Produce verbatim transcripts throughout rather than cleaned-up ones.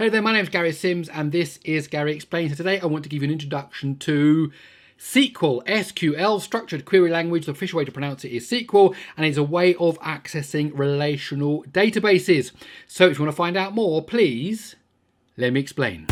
Hey there, my name is Gary Sims and this is Gary Explains. So today I want to give you an introduction to S Q L, S Q L, Structured Query Language. The official way to pronounce it is S Q L, and it's a way of accessing relational databases. So if you want to find out more, please let me explain.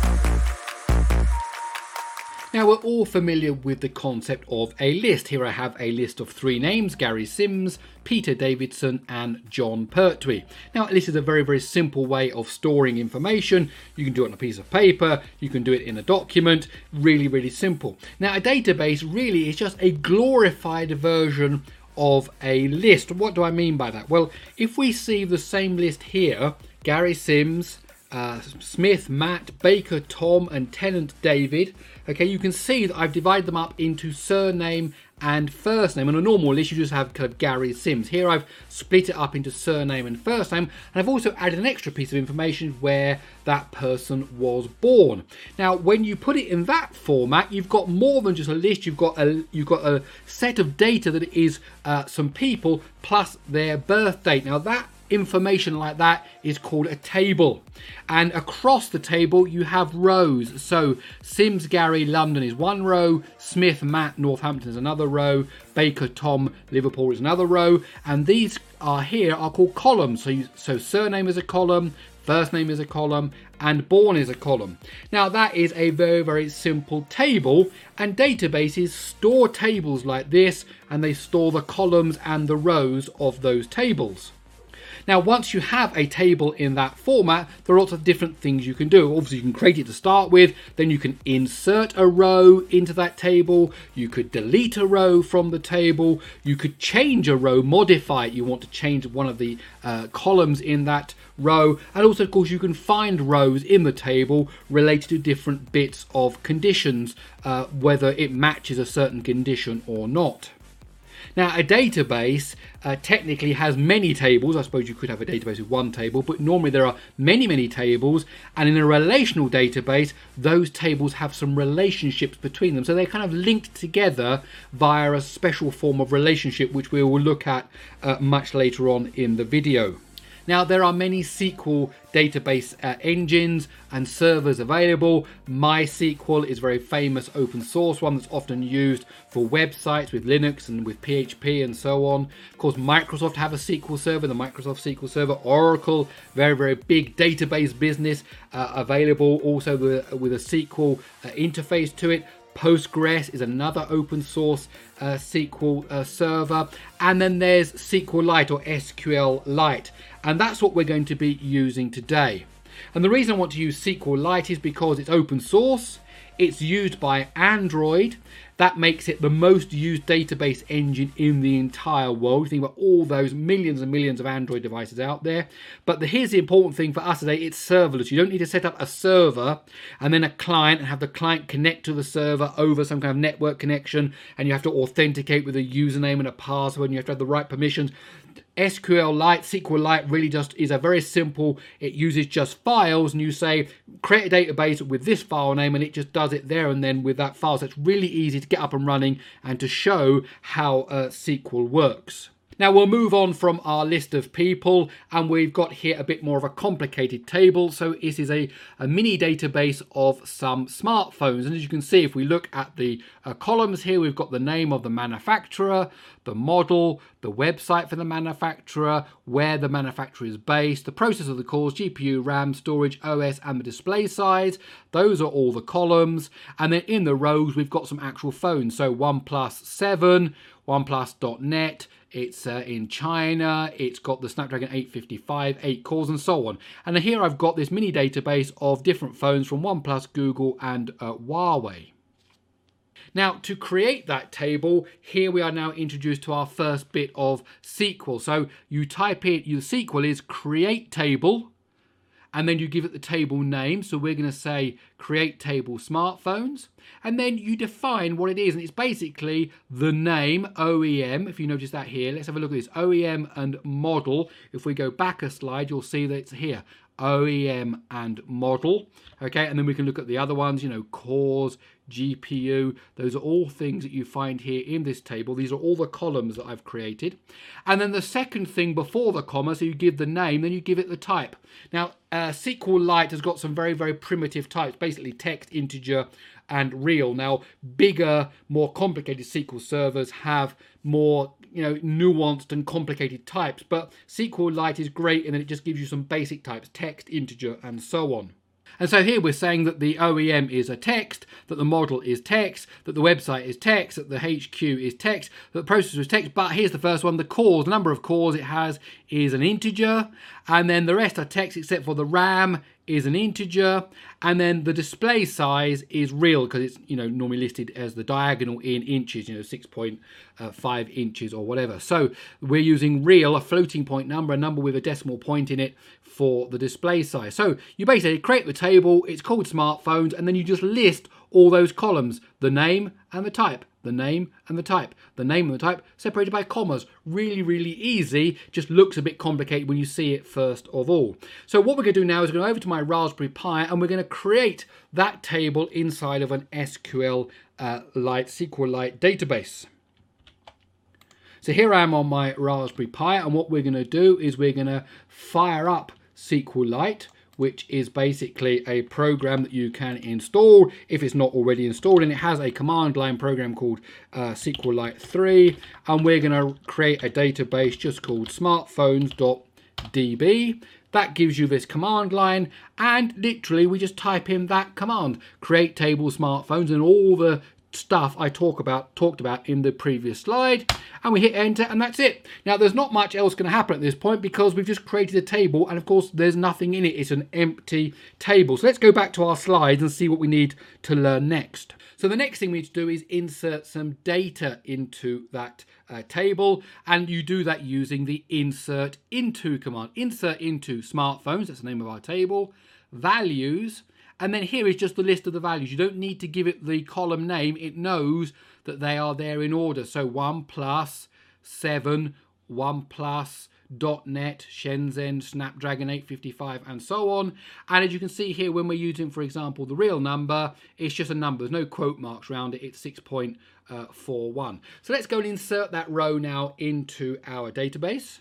Now, we're all familiar with the concept of a list. Here I have a list of three names: Gary Sims, Peter Davidson, and John Pertwee. Now, this is a very, very simple way of storing information. You can do it on a piece of paper, you can do it in a document, really, really simple. Now, a database really is just a glorified version of a list. What do I mean by that? Well, if we see the same list here, Gary Sims, Uh, Smith, Matt, Baker, Tom, and Tennant, David. Okay, you can see that I've divided them up into surname and first name. On a normal list, you just have kind of Gary Sims. Here I've split it up into surname and first name, and I've also added an extra piece of information where that person was born. Now, when you put it in that format, you've got more than just a list. You've got a you've got a set of data that is uh, some people plus their birth date. Now that information like that is called a table, and across the table you have rows. So Sims, Gary, London is one row, Smith, Matt, Northampton is another row, Baker, Tom, Liverpool is another row, and these are here are called columns. So you, so surname is a column, first name is a column, and born is a column. Now that is a very, very simple table, and databases store tables like this, and they store the columns and the rows of those tables. Now, once you have a table in that format, there are lots of different things you can do. Obviously, you can create it to start with, then you can insert a row into that table, you could delete a row from the table, you could change a row, modify it, you want to change one of the uh, columns in that row, and also, of course, you can find rows in the table related to different bits of conditions, uh, whether it matches a certain condition or not. Now, a database uh, technically has many tables. I suppose you could have a database with one table, but normally there are many, many tables. And in a relational database, those tables have some relationships between them. So they're kind of linked together via a special form of relationship, which we will look at uh, much later on in the video. Now, there are many S Q L database uh, engines and servers available. MySQL is a very famous open source one that's often used for websites with Linux and with P H P and so on. Of course, Microsoft have a S Q L server, the Microsoft S Q L Server. Oracle, very, very big database business, uh, available also with, with a S Q L uh, interface to it. Postgres is another open source uh, S Q L uh, server, and then there's SQLite or S Q L Lite, and that's what we're going to be using today. And the reason I want to use SQLite is because it's open source, it's used by Android. That makes it the most used database engine in the entire world. Think about all those millions and millions of Android devices out there. But the, here's the important thing for us today: it's serverless. You don't need to set up a server and then a client and have the client connect to the server over some kind of network connection, and you have to authenticate with a username and a password, and you have to have the right permissions. SQLite, SQLite really just is a very simple, it uses just files, and you say create a database with this file name and it just does it there and then with that file. So it's really easy to get up and running and to show how uh, S Q L works. Now we'll move on from our list of people, and we've got here a bit more of a complicated table. So this is a, a mini database of some smartphones, and as you can see, if we look at the uh, columns here, we've got the name of the manufacturer, the model, the website for the manufacturer, where the manufacturer is based, the processor of the cores, G P U, RAM, storage, O S, and the display size. Those are all the columns, and then in the rows we've got some actual phones. So OnePlus seven, OnePlus dot net, it's uh, in China, it's got the Snapdragon eight fifty-five, eight cores, and so on. And here I've got this mini database of different phones from OnePlus, Google, and uh, Huawei. Now, to create that table, here we are now introduced to our first bit of S Q L. So you type in, your S Q L is create table, and then you give it the table name. So we're going to say create table smartphones, and then you define what it is, and it's basically the name O E M. If you notice that here, let's have a look at this: O E M and model. If we go back a slide, you'll see that it's here: O E M and model. Okay, and then we can look at the other ones, you know, cores, G P U. Those are all things that you find here in this table. These are all the columns that I've created. And then the second thing before the comma, so you give the name, then you give it the type. Now, uh, SQLite has got some very, very primitive types, basically text, integer, and real. Now, bigger, more complicated S Q L servers have more, you know, nuanced and complicated types, but SQLite is great in that it just gives you some basic types, text, integer, and so on. And so here we're saying that the O E M is a text, that the model is text, that the website is text, that the H Q is text, that the processor is text. But here's the first one, the cores, the number of cores it has is an integer. And then the rest are text except for the RAM is an integer. And then the display size is real because it's, you know, normally listed as the diagonal in inches, you know, six point five inches or whatever. So we're using real, a floating point number, a number with a decimal point in it for the display size. So you basically create the table, it's called smartphones, and then you just list all those columns, the name and the type, the name and the type, the name and the type, separated by commas. Really, really easy, just looks a bit complicated when you see it first of all. So what we're going to do now is go over to my Raspberry Pi and we're going to create that table inside of an S Q L uh, Lite, SQLite database. So here I am on my Raspberry Pi, and what we're going to do is we're going to fire up SQLite, which is basically a program that you can install if it's not already installed, and it has a command line program called uh, SQLite three, and we're going to create a database just called smartphones dot D B. That gives you this command line, and literally we just type in that command, create table smartphones, and all the stuff I talk about talked about in the previous slide, and we hit enter, and that's it. Now there's not much else going to happen at this point because we've just created a table, and of course there's nothing in it. It's an empty table. So let's go back to our slides and see what we need to learn next. So the next thing we need to do is insert some data into that uh, table, and you do that using the insert into command. Insert into smartphones, that's the name of our table, values. And then here is just the list of the values. You don't need to give it the column name. It knows that they are there in order. So OnePlus, seven, OnePlus, .NET, Shenzhen, Snapdragon eight fifty-five, and so on. And as you can see here, when we're using, for example, the real number, it's just a number. There's no quote marks around it. It's six point four one. So let's go and insert that row now into our database.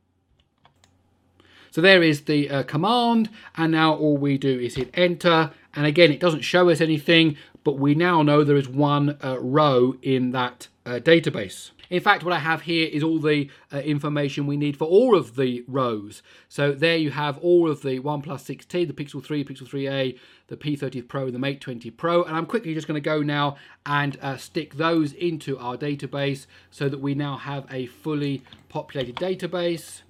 So there is the uh, command, and now all we do is hit enter, and again it doesn't show us anything, but we now know there is one uh, row in that uh, database. In fact, what I have here is all the uh, information we need for all of the rows. So there you have all of the OnePlus six T, the Pixel three, Pixel three A, the P thirty Pro, the Mate twenty Pro, and I'm quickly just going to go now and uh, stick those into our database so that we now have a fully populated database.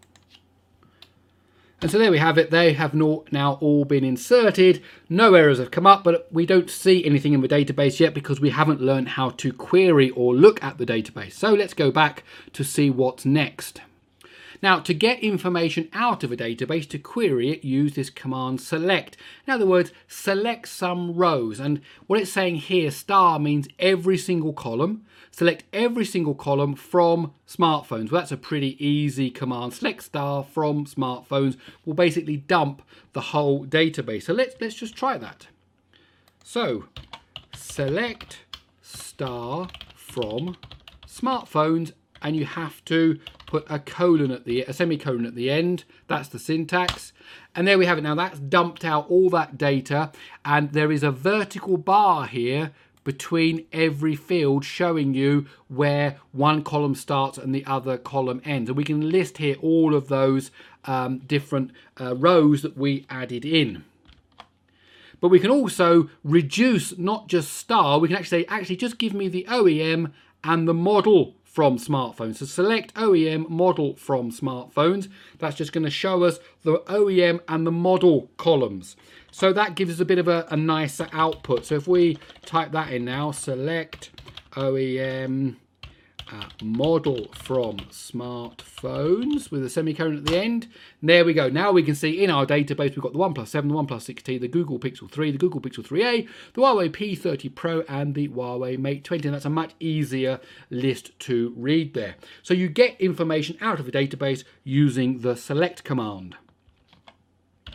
And so there we have it. They have not now all been inserted. No errors have come up, but we don't see anything in the database yet because we haven't learned how to query or look at the database. So let's go back to see what's next. Now, to get information out of a database, to query it, use this command select. In other words, select some rows. And what it's saying here, star, means every single column. Select every single column from smartphones. Well, that's a pretty easy command. Select star from smartphones will basically dump the whole database. So let's, let's just try that. So, select star from smartphones, and you have to put a colon at the a semicolon at the end. That's the syntax, and there we have it. Now that's dumped out all that data, and there is a vertical bar here between every field showing you where one column starts and the other column ends, and we can list here all of those um, different uh, rows that we added in. But we can also reduce, not just star, we can actually say, actually just give me the O E M and the model from smartphones. So select O E M model from smartphones. That's just going to show us the O E M and the model columns. So that gives us a bit of a, a nicer output. So if we type that in now, select O E M uh, model from smartphones with a semicolon at the end. And there we go. Now we can see in our database we've got the OnePlus seven, the OnePlus six T, the Google Pixel three, the Google Pixel three A, the Huawei P thirty Pro, and the Huawei Mate twenty. And that's a much easier list to read there. So you get information out of a database using the select command.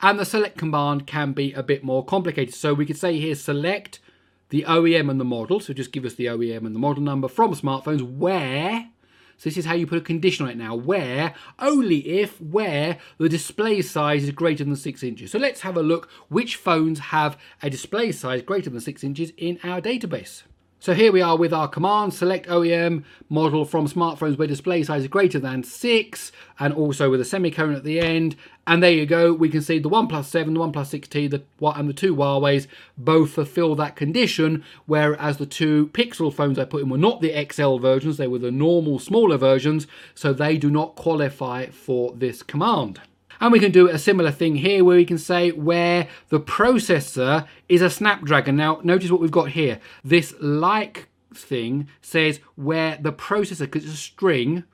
And the select command can be a bit more complicated. So we could say here select the O E M and the model. So just give us the O E M and the model number from smartphones where, so this is how you put a condition on it now, where, only if, where the display size is greater than six inches. So let's have a look which phones have a display size greater than six inches in our database. So here we are with our command, select O E M model from smartphones where display size is greater than six, and also with a semicolon at the end. And there you go, we can see the OnePlus seven, the OnePlus six T, the, and the two Huawei's both fulfill that condition, whereas the two Pixel phones I put in were not the X L versions, they were the normal, smaller versions, so they do not qualify for this command. And we can do a similar thing here where we can say where the processor is a Snapdragon. Now, notice what we've got here. This like thing says where the processor, because it's a string,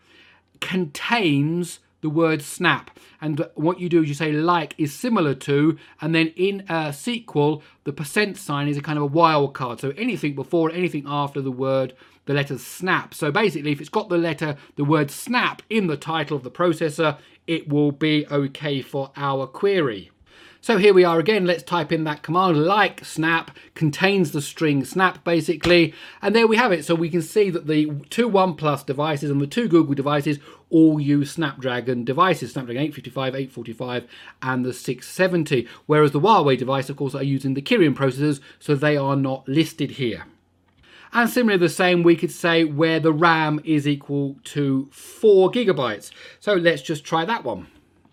contains the word snap. And what you do is you say like is similar to, and then in a sequel, the percent sign is a kind of a wildcard. So anything before, anything after the word, the letter snap. So basically, if it's got the letter, the word snap in the title of the processor, it will be okay for our query. So here we are again, let's type in that command, like snap, contains the string snap basically, and there we have it. So we can see that the two OnePlus devices and the two Google devices all use Snapdragon devices, Snapdragon eight fifty-five, eight forty-five and the six seventy, whereas the Huawei device of course are using the Kirin processors, so they are not listed here. And similarly the same, we could say where the RAM is equal to four gigabytes. So let's just try that one.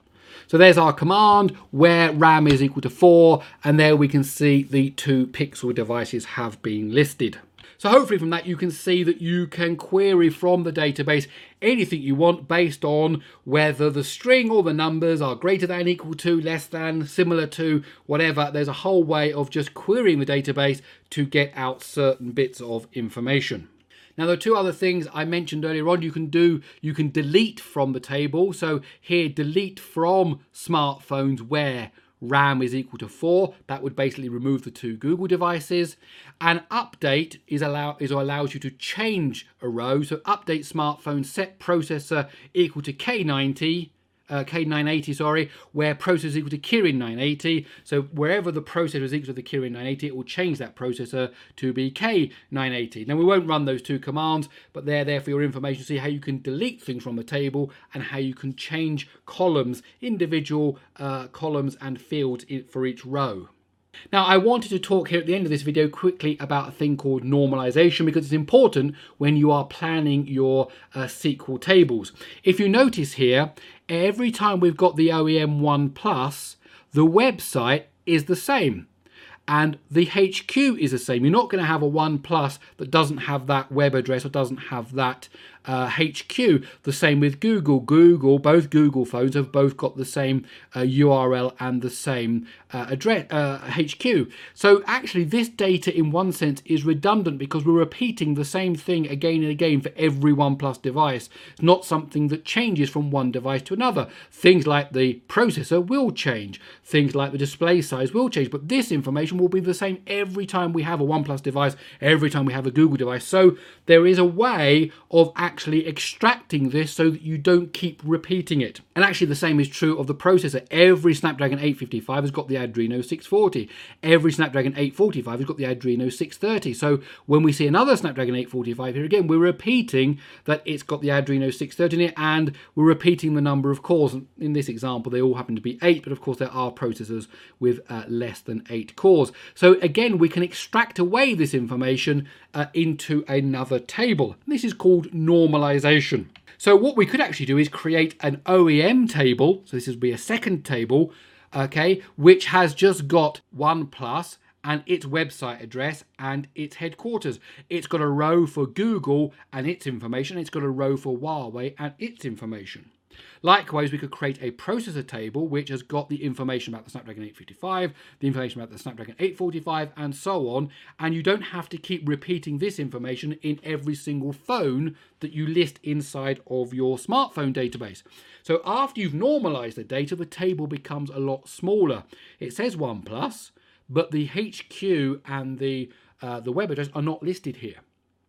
So there's our command where RAM is equal to four, and there we can see the two Pixel devices have been listed. So hopefully from that you can see that you can query from the database anything you want based on whether the string or the numbers are greater than, equal to, less than, similar to, whatever. There's a whole way of just querying the database to get out certain bits of information. Now, there are two other things I mentioned earlier on you can do. You can delete from the table. So here, delete from smartphones where RAM is equal to four. That would basically remove the two Google devices. And update is allow is allows you to change a row. So update smartphone set processor equal to K ninety. Uh, K nine eighty, sorry, where processor is equal to Kirin nine eighty. So wherever the processor is equal to the Kirin nine eighty, it will change that processor to be K nine eighty. Now we won't run those two commands, but they're there for your information to see how you can delete things from the table and how you can change columns, individual uh, columns and fields for each row. Now, I wanted to talk here at the end of this video quickly about a thing called normalization because it's important when you are planning your uh, S Q L tables. If you notice here, every time we've got the O E M OnePlus, the website is the same. And the H Q is the same. You're not going to have a OnePlus that doesn't have that web address or doesn't have that uh, H Q. The same with Google. Google, both Google phones have both got the same uh, U R L and the same uh, address, uh, H Q. So actually this data in one sense is redundant because we're repeating the same thing again and again for every OnePlus device. It's not something that changes from one device to another. Things like the processor will change. Things like the display size will change. But this information will be the same every time we have a OnePlus device, every time we have a Google device. So there is a way of actually extracting this so that you don't keep repeating it. And actually the same is true of the processor. Every Snapdragon eight fifty-five has got the Adreno six forty. Every Snapdragon eight forty-five has got the Adreno six thirty. So when we see another Snapdragon eight forty-five here again, we're repeating that it's got the Adreno six thirty in it, and we're repeating the number of cores. In this example, they all happen to be eight, but of course there are processors with uh, less than eight cores. So again, we can extract away this information uh, into another table. This is called normalization. So what we could actually do is create an O E M table. So this would be a second table, okay, which has just got OnePlus and its website address and its headquarters. It's got a row for Google and its information. It's got a row for Huawei and its information. Likewise, we could create a processor table which has got the information about the Snapdragon eight fifty-five, the information about the Snapdragon eight forty-five, and so on. And you don't have to keep repeating this information in every single phone that you list inside of your smartphone database. So after you've normalized the data, the table becomes a lot smaller. It says OnePlus, but the H Q and the, uh, the web address are not listed here.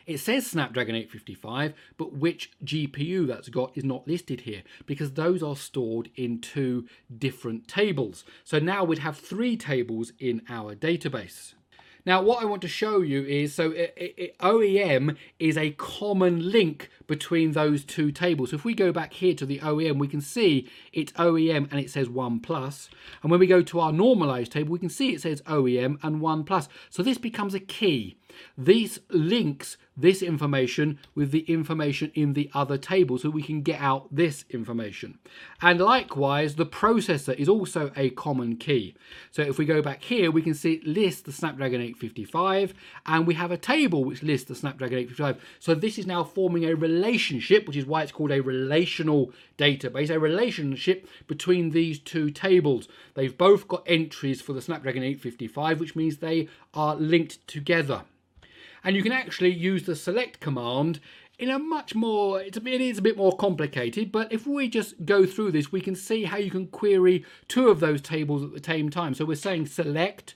It says Snapdragon eight fifty-five, but which G P U that's got is not listed here because those are stored in two different tables. So now we'd have three tables in our database. Now what I want to show you is, so it, it, O E M is a common link between those two tables. So if we go back here to the O E M, we can see it's O E M and it says one plus. And when we go to our normalized table, we can see it says O E M and one plus. So this becomes a key. This links this information with the information in the other table so we can get out this information. And likewise, the processor is also a common key. So if we go back here, we can see it lists the Snapdragon eight fifty-five and we have a table which lists the Snapdragon eight fifty-five. So this is now forming a relationship, which is why it's called a relational database, a relationship between these two tables. They've both got entries for the Snapdragon eight fifty-five, which means they are linked together. And you can actually use the select command in a much more, it's a, it is a bit more complicated, but if we just go through this, we can see how you can query two of those tables at the same time. So we're saying select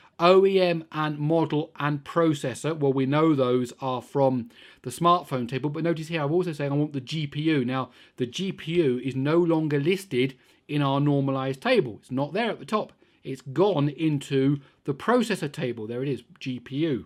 O E M and model and processor. Well, we know those are from the smartphone table, but notice here I'm also saying I want the G P U. Now, the G P U is no longer listed in our normalized table. It's not there at the top. It's gone into the processor table. There it is, G P U.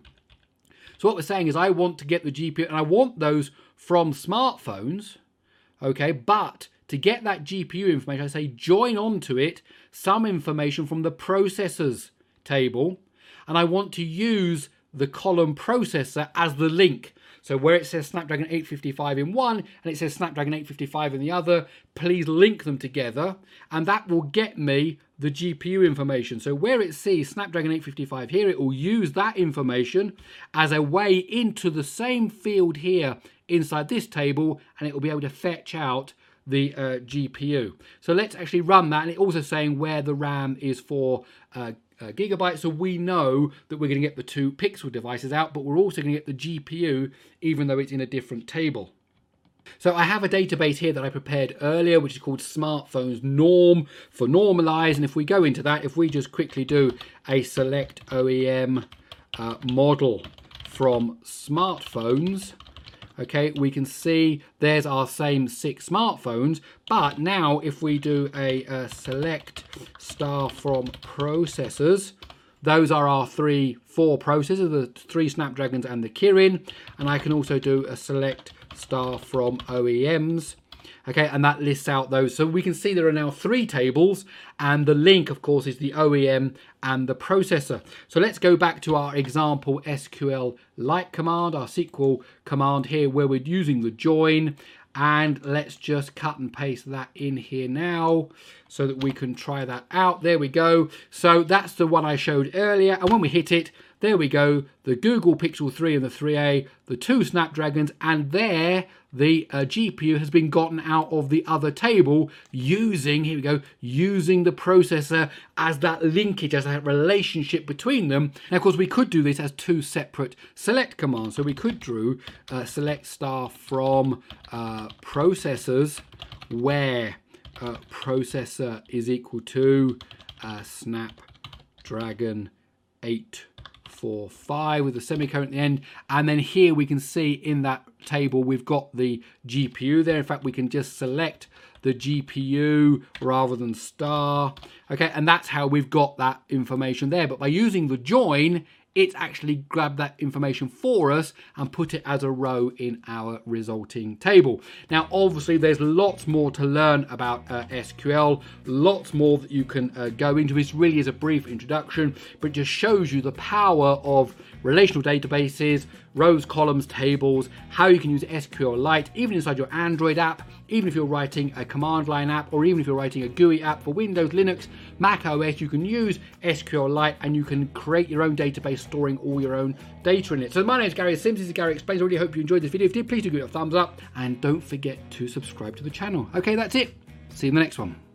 So what we're saying is I want to get the G P U, and I want those from smartphones, okay, but to get that G P U information, I say join onto it some information from the processors table, and I want to use the column processor as the link. So where it says Snapdragon eight fifty-five in one and it says Snapdragon eight fifty-five in the other, please link them together and that will get me the G P U information. So where it sees Snapdragon eight fifty-five here, it will use that information as a way into the same field here inside this table and it will be able to fetch out the uh, G P U. So let's actually run that, and it's also saying where the RAM is for uh, uh, gigabytes, so we know that we're going to get the two Pixel devices out, but we're also going to get the G P U even though it's in a different table. So I have a database here that I prepared earlier, which is called Smartphones Norm for Normalize, and if we go into that, if we just quickly do a select O E M uh, model from smartphones, okay, we can see there's our same six smartphones, but now if we do a, a select star from processors, those are our three, four processors, the three Snapdragons and the Kirin, and I can also do a select star from O E Ms. Okay, and that lists out those. So we can see there are now three tables, and the link, of course, is the O E M and the processor. So let's go back to our example S Q L Lite command, our S Q L command here, where we're using the join. And let's just cut and paste that in here now so that we can try that out. There we go. So that's the one I showed earlier. And when we hit it, there we go. The Google Pixel three and the three A, the two Snapdragons, and there the uh, G P U has been gotten out of the other table using, here we go, using the processor as that linkage, as that relationship between them. Now, of course, we could do this as two separate select commands. So we could do uh, select star from uh, processors where uh, processor is equal to uh, Snapdragon eight forty-five with a semicolon at the end, and then here we can see in that table we've got the G P U there. In fact, we can just select the G P U rather than star, okay, and that's how we've got that information there. But by using the join, it's actually grabbed that information for us and put it as a row in our resulting table. Now, obviously, there's lots more to learn about uh, S Q L, lots more that you can uh, go into. This really is a brief introduction, but it just shows you the power of relational databases, rows, columns, tables, how you can use S Q L Lite, even inside your Android app, even if you're writing a command line app, or even if you're writing a G U I app for Windows, Linux, Mac O S, you can use S Q L Lite and you can create your own database storing all your own data in it. So my name is Gary Sims, this is Gary Explains. I really hope you enjoyed this video. If you did, please do give it a thumbs up and don't forget to subscribe to the channel. Okay, that's it. See you in the next one.